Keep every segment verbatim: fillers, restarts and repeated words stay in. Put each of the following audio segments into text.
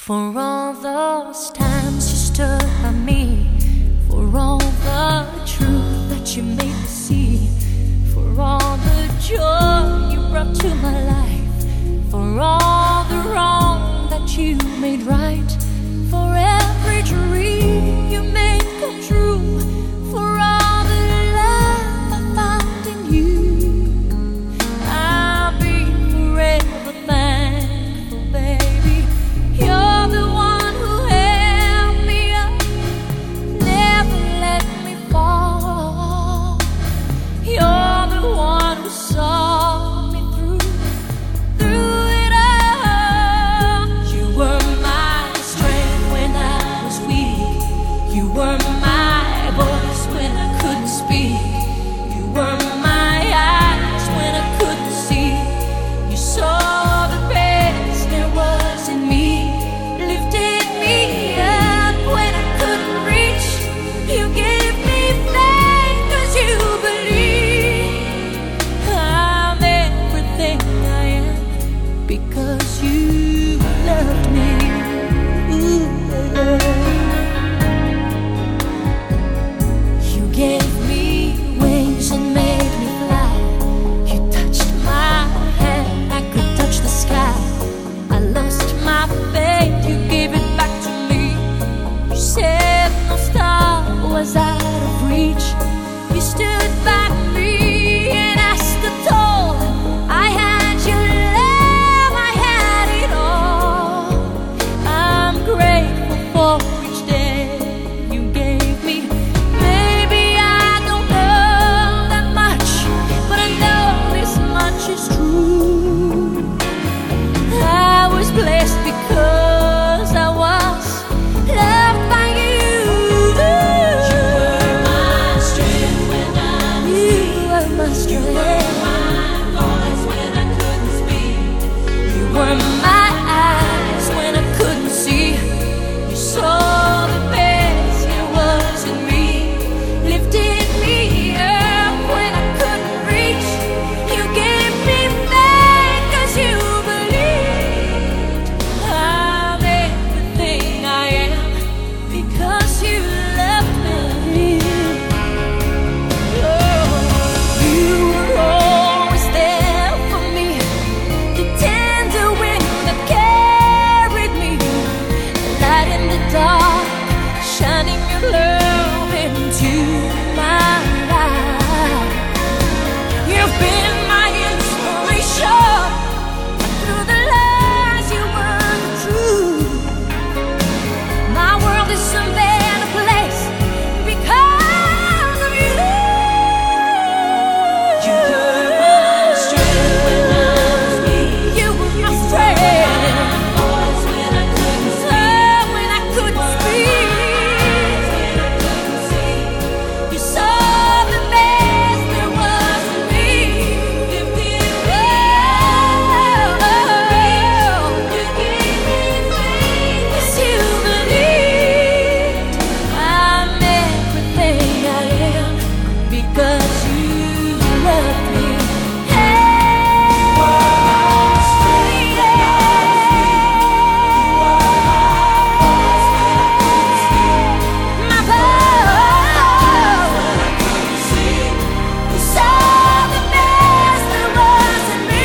For all those times you stood by me, for all the truth that you made me see, for all the joy you brought to my life, for all the wrong that you made right, for every dream you made come true, for all the love I found in you. I'll be forever thankful, baby. You're the one who held me up, never let me fall. You're the one who saw me through, through it all. You were my strength when I was weak. You were my voice when I couldn't speak. You were my eyes when I couldn't see. You saw the best there was in me, lifted me up when I couldn't reach. You gave me faith 'cause you believe I'm everything I am because you loved me. Ooh, you gave me wings and made me fly. You touched my hand, I could touch the sky. I lost my faith, you gave it back to me. You said no star was out of reach. You stood by me and I stood tall. I had your love, I had it all. I'm grateful for each day you gave me. Maybe I don't know that much, but I know this much is true. I was blessed because I was loved by you. You were my strength when I was weak. You were my strength. You were my voice when I couldn't speak. You were my eyes when I couldn't see. You saw the best there was in me, lifted me up when I couldn't reach. You gave me faith 'cause you believed I'm everything I am because you loved me. Oh, you were always there for me, the tender wind that carried me, the light in the dark, shining your love into my life. You've been my inspiration through the lies you weren't true. My world is a better place because of you. You were my strength when I was weak. You were my strength. Voice when I couldn't speak. When I couldn't speak. When I couldn't see. You saw the best there was in me. Lifted me up. You gave me faith 'cause you believed I'm everything I am because you loved me. My voice. You saw the best there was in me.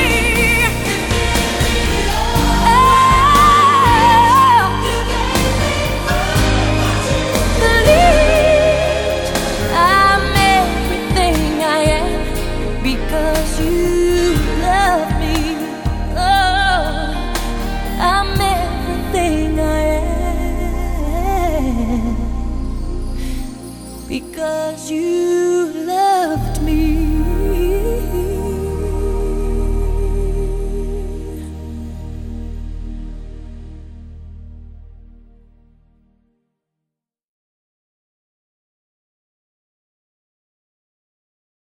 Believed I'm everything I am because you love me. Oh, I'm everything I am because you